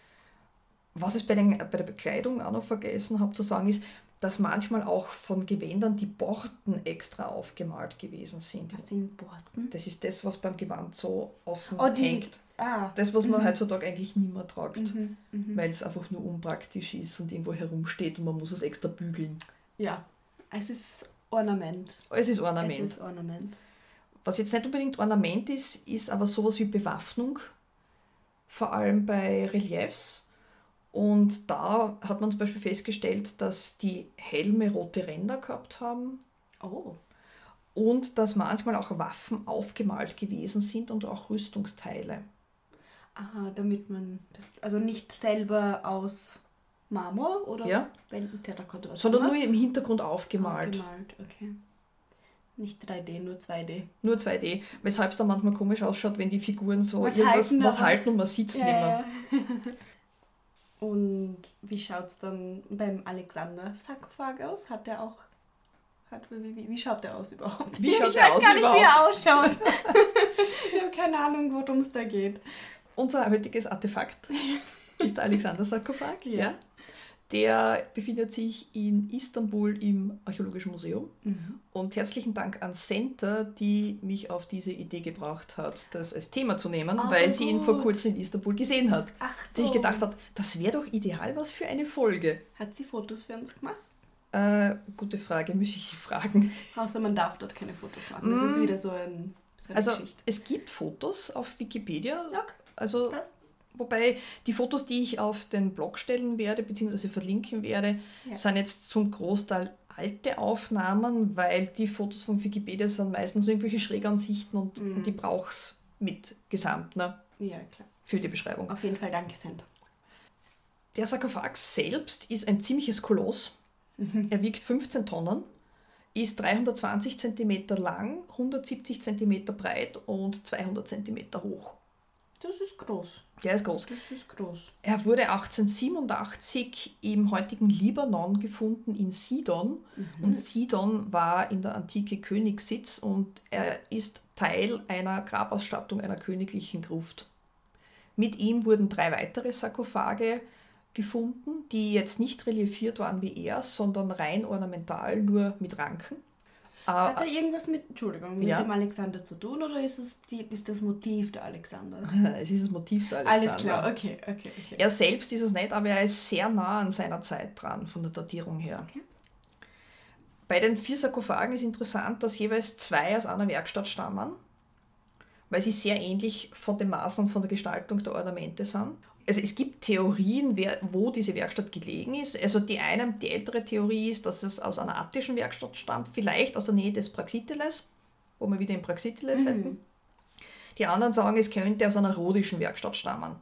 Was ich bei, den, bei der Bekleidung auch noch vergessen habe zu sagen, ist, dass manchmal auch von Gewändern die Borten extra aufgemalt gewesen sind. Was sind Borten? Das ist das, was beim Gewand so außen oh, die, hängt. Ah. Das, was man mhm. heutzutage eigentlich nicht mehr tragt, mhm. Mhm. weil es einfach nur unpraktisch ist und irgendwo herumsteht und man muss es extra bügeln. Ja, es ist Ornament. Es ist Ornament. Es ist Ornament. Was jetzt nicht unbedingt Ornament ist, ist aber sowas wie Bewaffnung, vor allem bei Reliefs. Und da hat man zum Beispiel festgestellt, dass die Helme rote Ränder gehabt haben. Oh. Und dass manchmal auch Waffen aufgemalt gewesen sind und auch Rüstungsteile. Aha, damit man das, also nicht selber aus Marmor oder ja. Terrakotta, sondern nur im Hintergrund aufgemalt. Aufgemalt, okay. Nicht drei D, nur zwei D. Nur zwei D, weshalb es dann manchmal komisch ausschaut, wenn die Figuren so was irgendwas halten, was halten und man sitzt ja, nicht ja. mehr. Und wie schaut es dann beim Alexander-Sarkophag aus? Hat der auch... Hat, wie, wie, wie schaut der aus überhaupt? Wie schaut ich der weiß aus gar nicht, überhaupt? wie er ausschaut. Ich habe keine Ahnung, worum es da geht. Unser heutiges Artefakt ist der Alexander-Sarkophag. Ja. Der befindet sich in Istanbul im Archäologischen Museum. Mhm. Und herzlichen Dank an Senta, die mich auf diese Idee gebracht hat, das als Thema zu nehmen, Oh, weil gut. sie ihn vor kurzem in Istanbul gesehen hat. Ach Sich so. gedacht hat, das wäre doch ideal was für eine Folge. Hat sie Fotos für uns gemacht? Äh, gute Frage, muss ich fragen. Außer man darf dort keine Fotos machen. Das ist wieder so, ein, so eine Also Geschichte. es gibt Fotos auf Wikipedia. Ja, Also, passt. wobei die Fotos, die ich auf den Blog stellen werde, beziehungsweise verlinken werde, Ja. sind jetzt zum Großteil alte Aufnahmen, weil die Fotos von Wikipedia sind meistens irgendwelche Schrägansichten und, Mhm. und die brauchst mit gesamt, ne, Ja, klar. für die Beschreibung. Auf jeden Fall danke, Senta. Der Sarkophag selbst ist ein ziemliches Koloss. Er wiegt fünfzehn Tonnen, ist dreihundertzwanzig Zentimeter lang, hundertsiebzig Zentimeter breit und zweihundert Zentimeter hoch. Das ist groß. Der ist groß. Das ist groß. Er wurde achtzehnhundertsiebenundachtzig im heutigen Libanon gefunden, in Sidon. Und Sidon war in der Antike Königssitz und er ist Teil einer Grabausstattung einer königlichen Gruft. Mit ihm wurden drei weitere Sarkophage gefunden, die jetzt nicht reliefiert waren wie er, sondern rein ornamental, nur mit Ranken. Hat er irgendwas mit, Entschuldigung, mit Ja. dem Alexander zu tun oder ist es die, ist das Motiv der Alexander? Es ist das Motiv der Alexander. Alles klar, okay, okay, okay. Er selbst ist es nicht, aber er ist sehr nah an seiner Zeit dran, von der Datierung her. Okay. Bei den vier Sarkophagen ist interessant, dass jeweils zwei aus einer Werkstatt stammen, weil sie sehr ähnlich von den Maßen und von der Gestaltung der Ornamente sind. Also es gibt Theorien, wer, wo diese Werkstatt gelegen ist. Also die eine, die ältere Theorie ist, dass es aus einer attischen Werkstatt stammt, vielleicht aus der Nähe des Praxiteles, wo wir wieder in Praxiteles Mhm. hätten. Die anderen sagen, es könnte aus einer rhodischen Werkstatt stammen.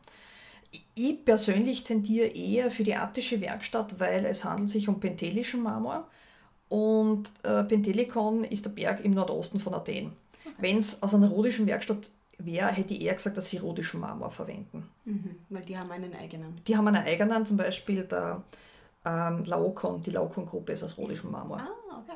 Ich persönlich tendiere eher für die attische Werkstatt, weil es handelt sich um pentelischen Marmor und äh, Pentelikon ist der Berg im Nordosten von Athen. Wenn es aus einer rhodischen Werkstatt wäre, hätte ich eher gesagt, dass sie rhodischen Marmor verwenden. Mhm, weil die haben einen eigenen. Die haben einen eigenen, zum Beispiel der ähm, Laokoon, die Laokoon-Gruppe ist aus rhodischem Marmor. Ah, okay.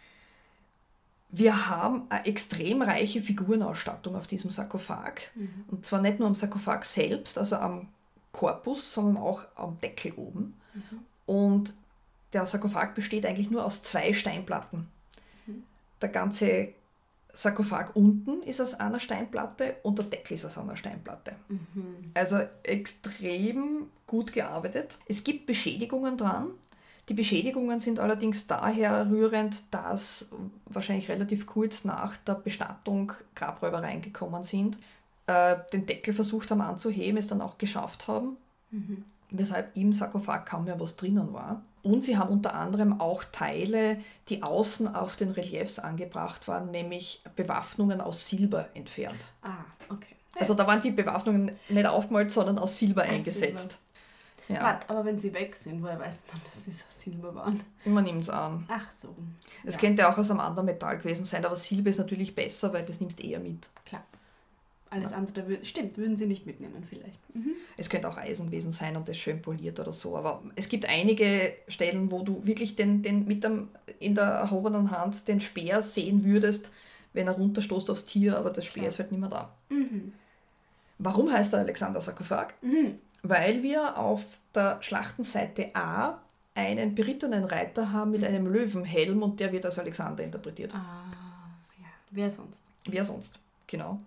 Wir haben eine extrem reiche Figurenausstattung auf diesem Sarkophag. Mhm. Und zwar nicht nur am Sarkophag selbst, also am Korpus, sondern auch am Deckel oben. Mhm. Und der Sarkophag besteht eigentlich nur aus zwei Steinplatten. Mhm. Der ganze Sarkophag unten ist aus einer Steinplatte und der Deckel ist aus einer Steinplatte. Mhm. Also extrem gut gearbeitet. Es gibt Beschädigungen dran. Die Beschädigungen sind allerdings daher rührend, dass wahrscheinlich relativ kurz nach der Bestattung Grabräuber reingekommen sind, äh, den Deckel versucht haben anzuheben, es dann auch geschafft haben, Mhm. weshalb im Sarkophag kaum mehr was drinnen war. Und sie haben unter anderem auch Teile, die außen auf den Reliefs angebracht waren, nämlich Bewaffnungen aus Silber entfernt. Ah, okay. Also da waren die Bewaffnungen nicht aufgemalt, sondern aus Silber Aus eingesetzt. Ja, Warte, aber wenn sie weg sind, woher weiß man, dass sie aus Silber waren? man nimmt es an. Ach so. Es Ja, könnte auch aus einem anderen Metall gewesen sein, aber Silber ist natürlich besser, weil das nimmst du eher mit. klar. Alles andere, wür- stimmt, würden sie nicht mitnehmen vielleicht. Mhm. Es könnte auch Eisen gewesen sein und das schön poliert oder so, aber es gibt einige Stellen, wo du wirklich den, den mit dem in der erhobenen Hand den Speer sehen würdest, wenn er runterstoßt aufs Tier, aber das Speer Klar. ist halt nicht mehr da. Mhm. Warum heißt er Alexander-Sarkophag? Mhm. Weil wir auf der Schlachtenseite A einen berittenen Reiter haben mit einem Löwenhelm und der wird als Alexander interpretiert. Ah, ja. Wer sonst? Wer sonst? Genau.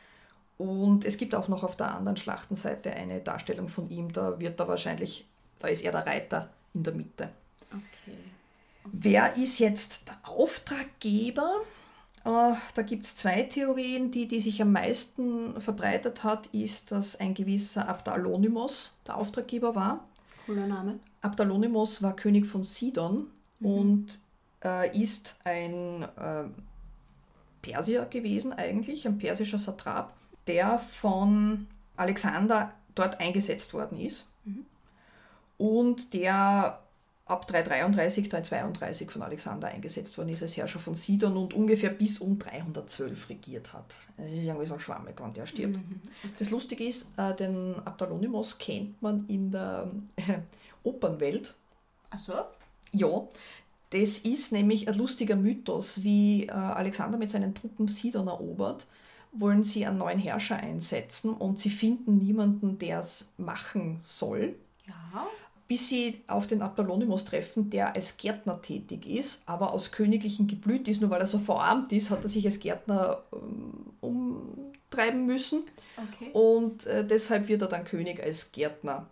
Und es gibt auch noch auf der anderen Schlachtenseite eine Darstellung von ihm, da wird er wahrscheinlich, da ist er der Reiter in der Mitte. Okay. Wer ist jetzt der Auftraggeber? Äh, da gibt es zwei Theorien. Die, die sich am meisten verbreitet hat, ist, dass ein gewisser Abdalonymos der Auftraggeber war. Cooler Name. Abdalonymos war König von Sidon Mhm. und äh, ist ein äh, Persier gewesen eigentlich, ein persischer Satrap, der von Alexander dort eingesetzt worden ist Mhm. und der ab dreihundertdreiunddreißig, dreihundertzweiunddreißig von Alexander eingesetzt worden ist als Herrscher von Sidon und ungefähr bis um dreihundertzwölf regiert hat. Das ist irgendwie so schwammig, wann der stirbt. Mhm. Okay. Das Lustige ist, äh, den Abdalonymos kennt man in der äh, Opernwelt. Ach so? Ja, das ist nämlich ein lustiger Mythos, wie äh, Alexander mit seinen Truppen Sidon erobert, wollen sie einen neuen Herrscher einsetzen und sie finden niemanden, der es machen soll. Ja. Bis sie auf den Abdalonymos treffen, der als Gärtner tätig ist, aber aus königlichem Geblüt ist. Nur weil er so verarmt ist, hat er sich als Gärtner ähm, umtreiben müssen. Okay. Und äh, deshalb wird er dann König als Gärtner.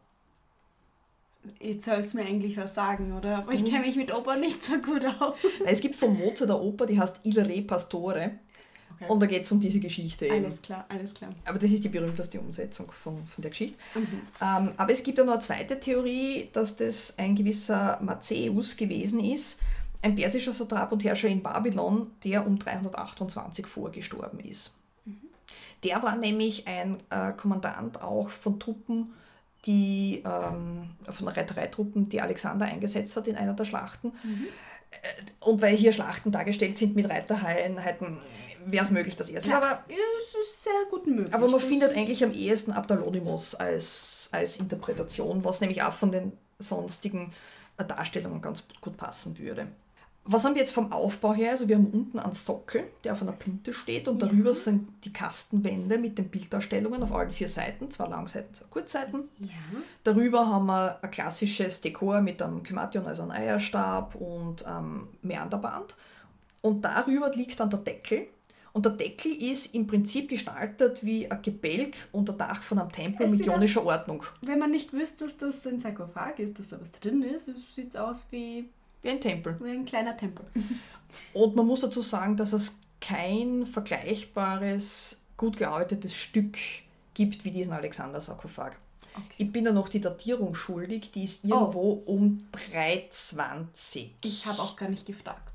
Jetzt soll es mir eigentlich was sagen, oder? Aber ich kenne mich mit Oper nicht so gut aus. Es gibt von Mozart eine Oper, die heißt Il Re Pastore. Okay. Und da geht es um diese Geschichte eben. Alles klar, alles klar. Aber das ist die berühmteste Umsetzung von, von der Geschichte. Mhm. Ähm, aber es gibt auch noch eine zweite Theorie, dass das ein gewisser Mazäus gewesen ist, ein persischer Satrap und Herrscher in Babylon, der um dreihundertachtundzwanzig vorgestorben ist. Mhm. Der war nämlich ein äh, Kommandant auch von Truppen, die ähm, von Reitereitruppen, die Alexander eingesetzt hat in einer der Schlachten. Mhm. Und weil hier Schlachten dargestellt sind mit Reitereinheiten, wäre es möglich, dass er es ist. Aber es ist sehr gut möglich. Aber man das findet ist eigentlich am ehesten Abdalonymos als, als Interpretation, was nämlich auch von den sonstigen Darstellungen ganz gut passen würde. Was haben wir jetzt vom Aufbau her? Also wir haben unten einen Sockel, der auf einer Plinthe steht und Ja. darüber sind die Kastenwände mit den Bilddarstellungen auf allen vier Seiten, zwei Langseiten, zwei Kurzseiten. Ja. Darüber haben wir ein klassisches Dekor mit einem Kymation, also einem Eierstab und ähm, Meanderband. Und darüber liegt dann der Deckel. Und der Deckel ist im Prinzip gestaltet wie ein Gebälk unter Dach von einem Tempel Es mit sieht aus- ionischer Ordnung. Wenn man nicht wüsste, dass das ein Sarkophag ist, dass da was drin ist, es sieht aus wie, Wie ein Tempel. wie ein kleiner Tempel. Und man muss dazu sagen, dass es kein vergleichbares, gut gearbeitetes Stück gibt wie diesen Alexander-Sarkophag. Okay. Ich bin da noch die Datierung schuldig, die ist irgendwo um dreihundertzwanzig. Ich habe auch gar nicht gefragt.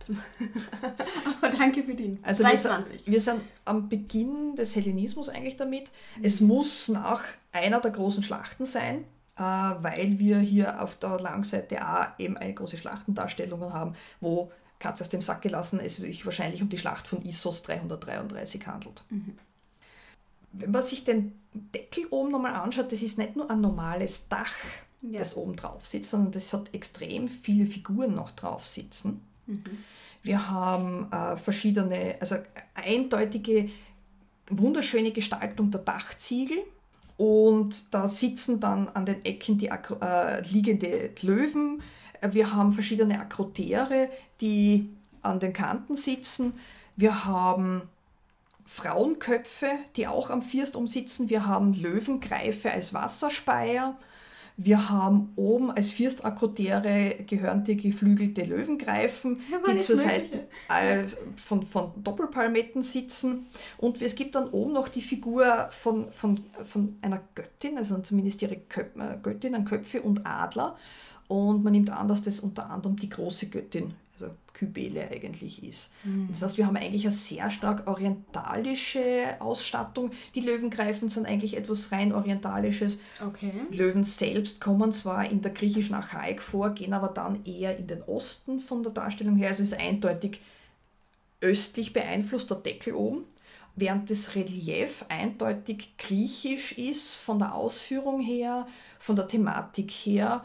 Aber danke für die. Also wir dreihundertzwanzig. sind, wir sind am Beginn des Hellenismus eigentlich damit. Es muss nach einer der großen Schlachten sein, äh, weil wir hier auf der Langseite A eben eine große Schlachtendarstellung haben, wo, Katze aus dem Sack gelassen, es sich wahrscheinlich um die Schlacht von Issos dreihundertdreiunddreißig handelt. Mhm. Wenn man sich den Deckel oben nochmal anschaut, das ist nicht nur ein normales Dach, Ja. das oben drauf sitzt, sondern das hat extrem viele Figuren noch drauf sitzen. Mhm. Wir haben äh, verschiedene, also eindeutige, wunderschöne Gestaltung der Dachziegel und da sitzen dann an den Ecken die Akro- äh, liegende Löwen. Wir haben verschiedene Akrotere, die an den Kanten sitzen. Wir haben Frauenköpfe, die auch am First umsitzen. Wir haben Löwengreife als Wasserspeier. Wir haben oben als Firstakrotere gehörende geflügelte Löwengreifen, Ja, die alles zur Mögliche. Seite äh, von, von Doppelpalmetten sitzen. Und es gibt dann oben noch die Figur von, von, von einer Göttin, also zumindest ihre Köp äh, Göttin, an Köpfe und Adler. Und man nimmt an, dass das unter anderem die große Göttin, also Kybele eigentlich ist. Mhm. Das heißt, wir haben eigentlich eine sehr stark orientalische Ausstattung. Die Löwengreifen sind eigentlich etwas rein orientalisches. Okay. Die Löwen selbst kommen zwar in der griechischen Archaik vor, gehen aber dann eher in den Osten von der Darstellung her. Also es ist eindeutig östlich beeinflusst, der Deckel oben, während das Relief eindeutig griechisch ist von der Ausführung her, von der Thematik her,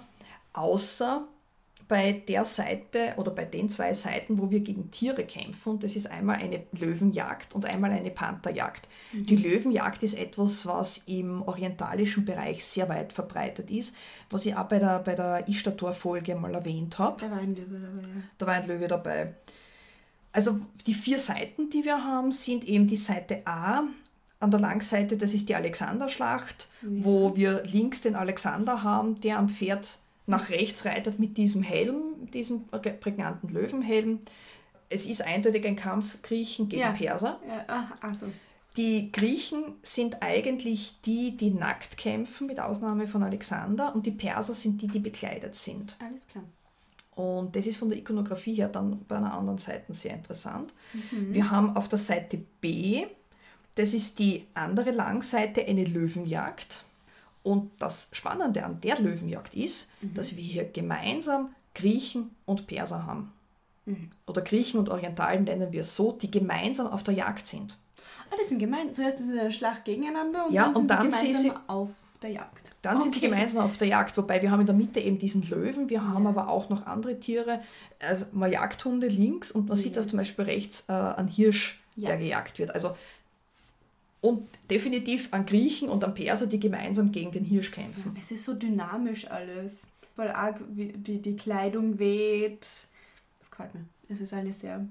außer bei der Seite oder bei den zwei Seiten, wo wir gegen Tiere kämpfen. Und das ist einmal eine Löwenjagd und einmal eine Pantherjagd. Mhm. Die Löwenjagd ist etwas, was im orientalischen Bereich sehr weit verbreitet ist, was ich auch bei der, bei der Ishtar-Folge mal erwähnt habe. Da war ein Löwe dabei. Ja. Da war ein Löwe dabei. Also die vier Seiten, die wir haben, sind eben die Seite A an der Langseite, das ist die Alexanderschlacht, Ja. wo wir links den Alexander haben, der am Pferd nach rechts reitet mit diesem Helm, diesem prägnanten Löwenhelm. Es ist eindeutig ein Kampf Griechen gegen Ja. Perser. Ja, ach, also. Die Griechen sind eigentlich die, die nackt kämpfen, mit Ausnahme von Alexander, und die Perser sind die, die bekleidet sind. Alles klar. Und das ist von der Ikonografie her dann bei einer anderen Seite sehr interessant. Mhm. Wir haben auf der Seite B, das ist die andere Langseite, eine Löwenjagd. Und das Spannende an der Löwenjagd ist, Mhm. dass wir hier gemeinsam Griechen und Perser haben. Mhm. Oder Griechen und Orientalen nennen wir es so, die gemeinsam auf der Jagd sind. Ah, die sind gemein. Zuerst ist es eine Schlacht gegeneinander und Ja, dann sind und dann sie gemeinsam sind sie- auf der Jagd. Dann sind sie Okay. gemeinsam auf der Jagd, wobei wir haben in der Mitte eben diesen Löwen, wir haben Ja. aber auch noch andere Tiere, also man Jagdhunde links und man sieht Ja. auch zum Beispiel rechts äh, einen Hirsch, Ja. der gejagt wird. Also, und definitiv an Griechen und an Perser, die gemeinsam gegen den Hirsch kämpfen. Es ist so dynamisch alles. Voll arg, wie die, die Kleidung weht. Das gefällt mir. Es ist alles sehr...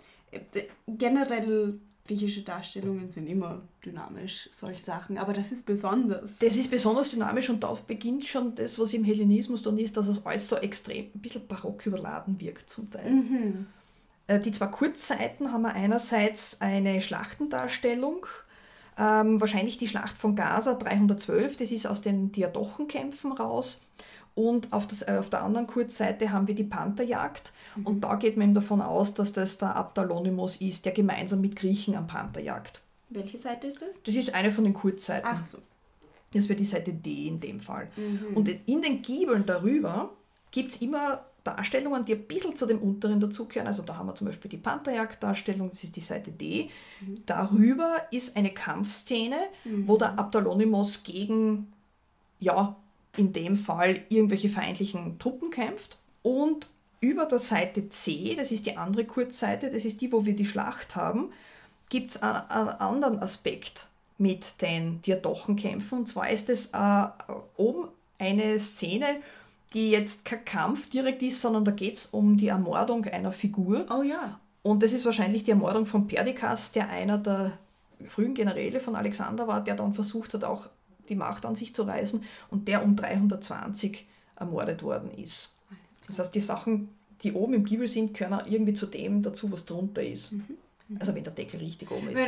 Generell griechische Darstellungen sind immer dynamisch, solche Sachen. Aber das ist besonders. Das ist besonders dynamisch und da beginnt schon das, was im Hellenismus dann ist, dass es alles so extrem, ein bisschen barock überladen wirkt zum Teil. Mhm. Äh, Die zwei Kurzseiten haben wir einerseits eine Schlachtendarstellung, ähm, wahrscheinlich die Schlacht von Gaza dreihundertzwölf, das ist aus den Diadochenkämpfen raus. Und auf, das, äh, auf der anderen Kurzseite haben wir die Pantherjagd. Mhm. Und da geht man eben davon aus, dass das der Abdalonymos ist, der gemeinsam mit Griechen am Panther jagt. Welche Seite ist das? Das ist eine von den Kurzseiten. Ach so. Das wäre die Seite D in dem Fall. Mhm. Und in den Giebeln darüber gibt es immer Darstellungen, die ein bisschen zu dem unteren dazugehören. Also da haben wir zum Beispiel die Pantherjagd-Darstellung, das ist die Seite D. Darüber ist eine Kampfszene, wo der Abdalonymos gegen, ja, in dem Fall irgendwelche feindlichen Truppen kämpft. Und über der Seite C, das ist die andere Kurzseite, das ist die, wo wir die Schlacht haben, gibt es einen, einen anderen Aspekt mit den Diadochenkämpfen. Und zwar ist es äh, oben eine Szene, die jetzt kein Kampf direkt ist, sondern da geht es um die Ermordung einer Figur. Oh ja. Und das ist wahrscheinlich die Ermordung von Perdikas, der einer der frühen Generäle von Alexander war, der dann versucht hat, auch die Macht an sich zu reißen und der um dreihundertzwanzig ermordet worden ist. Das heißt, die Sachen, die oben im Giebel sind, gehören auch irgendwie zu dem dazu, was drunter ist. Also wenn der Deckel richtig oben ist.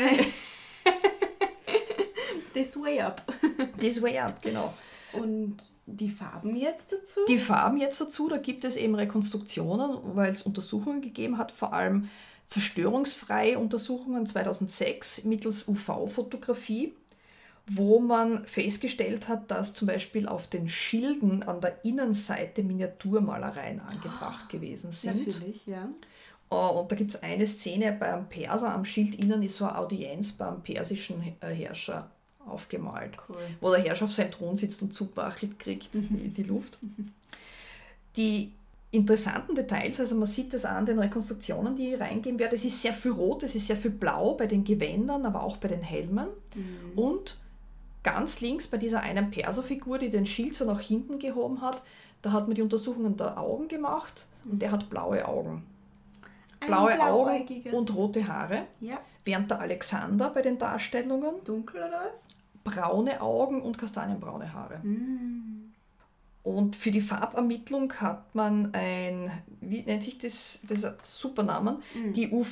This way up. This way up, genau. Und die Farben jetzt dazu? Die Farben jetzt dazu, da gibt es eben Rekonstruktionen, weil es Untersuchungen gegeben hat, vor allem zerstörungsfreie Untersuchungen zweitausendsechs mittels U V-Fotografie, wo man festgestellt hat, dass zum Beispiel auf den Schilden an der Innenseite Miniaturmalereien angebracht gewesen sind. Natürlich, ja. Uh, und da gibt es eine Szene beim Perser, am Schild innen ist so eine Audienz beim persischen äh, Herrscher aufgemalt, Cool. wo der Herrscher auf seinem Thron sitzt und zugwachelt kriegt die, die Luft. Die interessanten Details, also man sieht das an den Rekonstruktionen, die reingehen werden, es ist sehr viel rot, es ist sehr viel blau bei den Gewändern, aber auch bei den Helmen. Mhm. Und ganz links bei dieser einen Perserfigur, die den Schild so nach hinten gehoben hat, da hat man die Untersuchungen der Augen gemacht und der hat blaue Augen. Ein Blaue Augen blauäugiges- und rote Haare, Ja. während der Alexander bei den Darstellungen Dunkel oder was? braune Augen und kastanienbraune Haare. Mhm. Und für die Farbermittlung hat man ein, wie nennt sich das, das ist ein super Namen, die U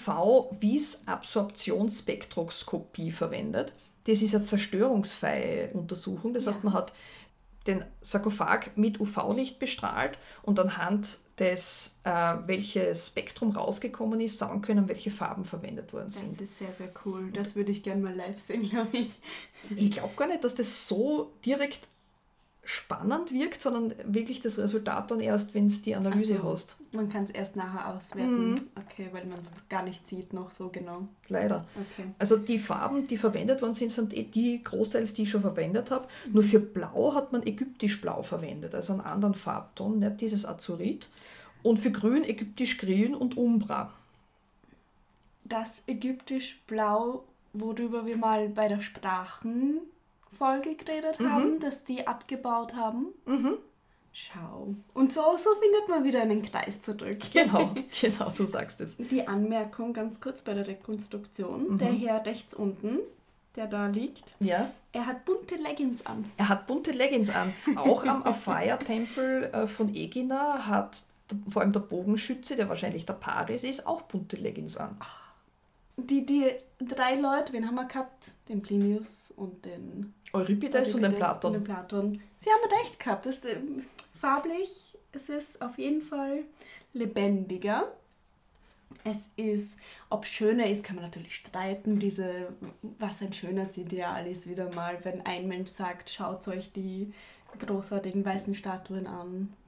V-Vis-Absorptionsspektroskopie verwendet. Das ist eine zerstörungsfreie Untersuchung, das Ja. heißt, man hat den Sarkophag mit U V-Licht bestrahlt und anhand des, äh, welches Spektrum rausgekommen ist, sagen können, welche Farben verwendet worden Das sind. ist sehr, sehr cool. Das würde ich gerne mal live sehen, glaube ich. Ich glaube gar nicht, dass das so direkt spannend wirkt, sondern wirklich das Resultat dann erst, wenn du die Analyse Ach so. hast. Man kann es erst nachher auswerten. Mhm. Okay, weil man es gar nicht sieht noch so genau. Leider. Okay. Also die Farben, die verwendet worden sind, sind eh die großteils, die ich schon verwendet habe. Nur für Blau hat man ägyptisch Blau verwendet, also einen anderen Farbton, nicht dieses Azurit. Und für Grün ägyptisch Grün und Umbra. Das ägyptisch-blau, worüber wir mal bei der Sprachenfolge geredet haben, dass die abgebaut haben. Mhm. Schau. Und so, so findet man wieder einen Kreis zurück. Genau, genau, du sagst es. Die Anmerkung ganz kurz bei der Rekonstruktion. Der Herr rechts unten, der da liegt, Ja, er hat bunte Leggings an. er hat bunte Leggings an. Auch am Aphaya-Tempel äh, von Egina hat der- vor allem der Bogenschütze, der wahrscheinlich der Paris ist, auch bunte Leggings an. Die, die drei Leute, wen haben wir gehabt? Den Plinius und den Euripides und den Euripides Platon. Und den Platon. Sie haben recht gehabt. Das, ähm, farblich, es ist auf jeden Fall lebendiger. Es ist, ob schöner ist, kann man natürlich streiten. Diese, was ein Schönheitsideal ist, wieder mal, wenn ein Mensch sagt, schaut euch die großartigen weißen Statuen an.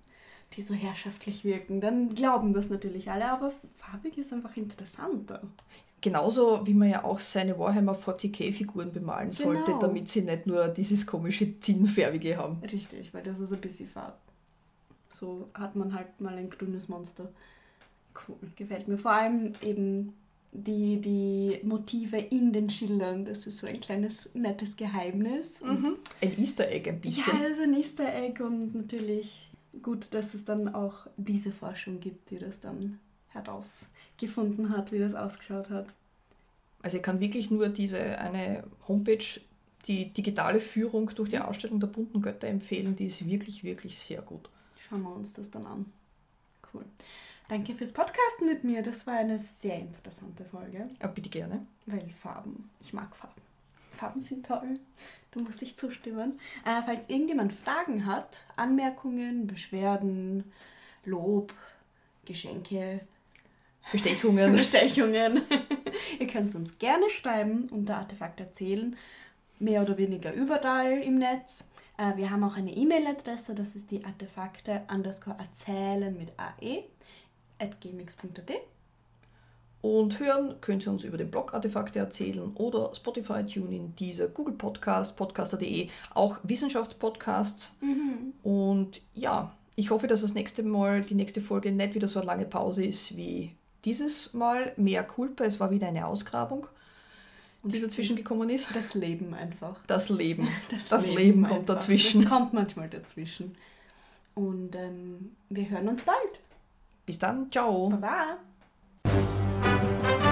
die so herrschaftlich wirken, dann glauben das natürlich alle, aber farbig ist einfach interessanter. Genauso wie man ja auch seine Warhammer forty K-Figuren bemalen sollte, Genau. damit sie nicht nur dieses komische Zinnfärbige haben. Richtig, weil das ist ein bisschen Farb. So hat man halt mal ein grünes Monster. Cool, gefällt mir. Vor allem eben die, die Motive in den Schildern. Das ist so ein kleines, nettes Geheimnis. Mhm. Ein Easter Egg ein bisschen. Ja, das ist ein Easter Egg und natürlich gut, dass es dann auch diese Forschung gibt, die das dann herausgefunden hat, wie das ausgeschaut hat. Also ich kann wirklich nur diese eine Homepage, die digitale Führung durch die Ausstellung der bunten Götter empfehlen. Die ist wirklich, wirklich sehr gut. Schauen wir uns das dann an. Cool. Danke fürs Podcasten mit mir. Das war eine sehr interessante Folge. Ja, bitte gerne. Weil Farben, ich mag Farben. Farben sind toll. Da muss ich zustimmen. Äh, falls irgendjemand Fragen hat, Anmerkungen, Beschwerden, Lob, Geschenke, Bestechungen. Bestechungen, ihr könnt es uns gerne schreiben unter Artefakt erzählen. Mehr oder weniger überall im Netz. Äh, wir haben auch eine E-Mail-Adresse, das ist die Artefakte underscore erzählen mit ae at gmx punkt at. Und hören könnt ihr uns über den Blog Artefakte erzählen oder Spotify, TuneIn, Deezer, Google Podcast, podcaster punkt de, auch Wissenschaftspodcasts. Mhm. Und ja, ich hoffe, dass das nächste Mal, die nächste Folge nicht wieder so eine lange Pause ist wie dieses Mal. Mehr Culpa, es war wieder eine Ausgrabung, die dazwischen gekommen ist. Das Leben einfach. Das Leben. Das, Das Leben, Leben einfach. kommt dazwischen. Das kommt manchmal dazwischen. Und ähm, wir hören uns bald. Bis dann, ciao. Baba.